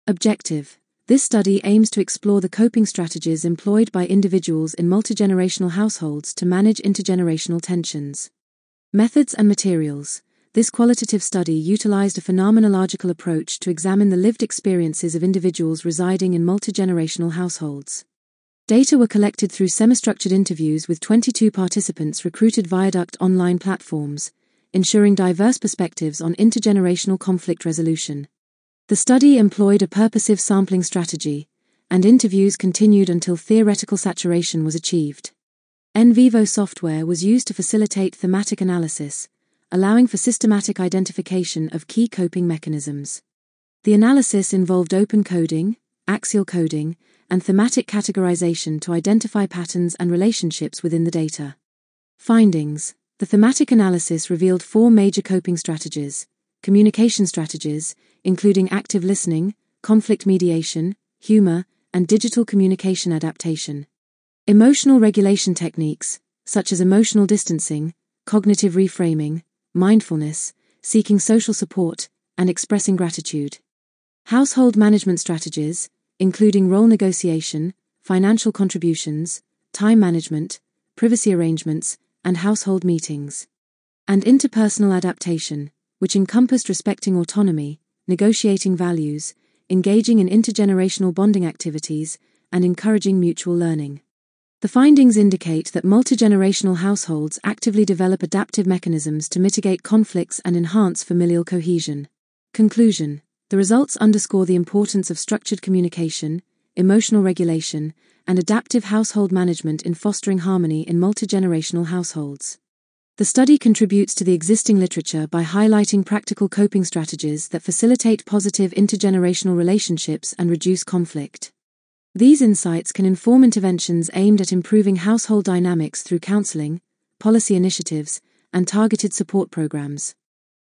Objective: this study aims to explore the coping strategies employed by individuals in multigenerational households to manage intergenerational tensions. Methods and materials: this qualitative study utilized a phenomenological approach to examine the lived experiences of individuals residing in multigenerational households. Data were collected through semi-structured interviews with 22 participants recruited via Duct online platforms, ensuring diverse perspectives on intergenerational conflict resolution. The study employed a purposive sampling strategy, and interviews continued until theoretical saturation was achieved. NVivo software was used to facilitate thematic analysis, allowing for systematic identification of key coping mechanisms. The analysis involved open coding, axial coding, and thematic categorization to identify patterns and relationships within the data. Findings: the thematic analysis revealed 4 major coping strategies: communication strategies, including active listening, conflict mediation, humor, and digital communication adaptation. Emotional regulation techniques, such as emotional distancing, cognitive reframing, mindfulness, seeking social support, and expressing gratitude. Household management strategies, including role negotiation, financial contributions, time management, privacy arrangements, and household meetings. And interpersonal adaptation, which encompassed respecting autonomy, negotiating values, engaging in intergenerational bonding activities, and encouraging mutual learning. The findings indicate that multigenerational households actively develop adaptive mechanisms to mitigate conflicts and enhance familial cohesion. Conclusion: the results underscore the importance of structured communication, emotional regulation, and adaptive household management in fostering harmony in multigenerational households. The study contributes to the existing literature by highlighting practical coping strategies that facilitate positive intergenerational relationships and reduce conflict. These insights can inform interventions aimed at improving household dynamics through counseling, policy initiatives, and targeted support programs.